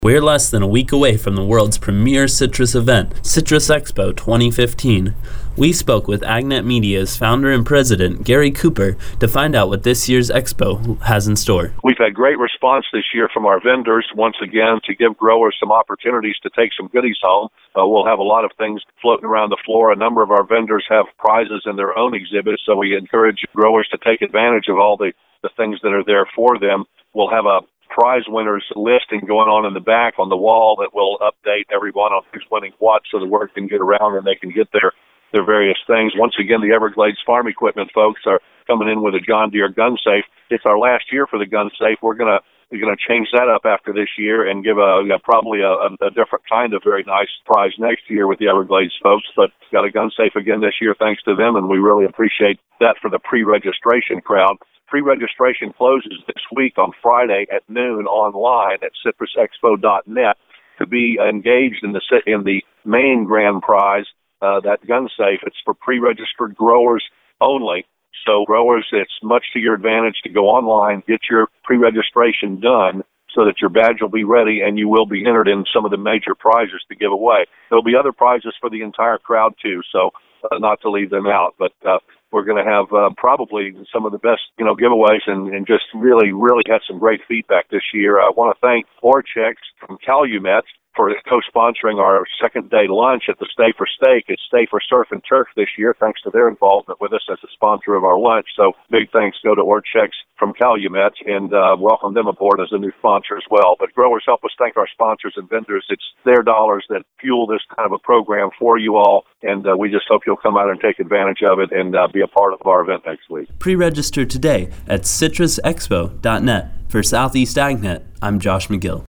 We're less than a week away from the world's premier citrus event, Citrus Expo 2015. We spoke with Agnet Media's founder and president, Gary Cooper, to find out what this year's expo has in store. We've had great response this year from our vendors, once again, to give growers some opportunities to take some goodies home. We'll have a lot of things floating around the floor. A number of our vendors have prizes in their own exhibits, so we encourage growers to take advantage of all the things that are there for them. We'll have a prize winners listing going on in the back on the wall that will update everyone on who's winning what, so the word can get around and they can get their various things. Once again, the Everglades Farm Equipment folks are coming in with a John Deere gun safe. It's our last year for the gun safe. We're gonna change that up after this year and give probably a different kind of very nice prize next year with the Everglades folks. But got a gun safe again this year thanks to them, and we really appreciate that for the pre-registration crowd. Pre-registration closes this week on Friday at noon online at citrusexpo.net to be engaged in the main grand prize, that gun safe. It's for pre-registered growers only. So growers, it's much to your advantage to go online, get your pre-registration done so that your badge will be ready and you will be entered in some of the major prizes to give away. There'll be other prizes for the entire crowd too, so not to leave them out. But we're going to have probably some of the best, giveaways and just really had some great feedback this year. I want to thank Orchex from Calumet for co-sponsoring our second day lunch at the Stay for Steak. It's Stay for Surf and Turf this year, thanks to their involvement with us as a sponsor of our lunch. So big thanks go to Orchex from Calumet, and welcome them aboard as a new sponsor as well. But growers, help us thank our sponsors and vendors. It's their dollars that fuel this kind of a program for you all, and we just hope you'll come out and take advantage of it and be a part of our event next week. Pre-register today at citrusexpo.net. For Southeast Agnet, I'm Josh McGill.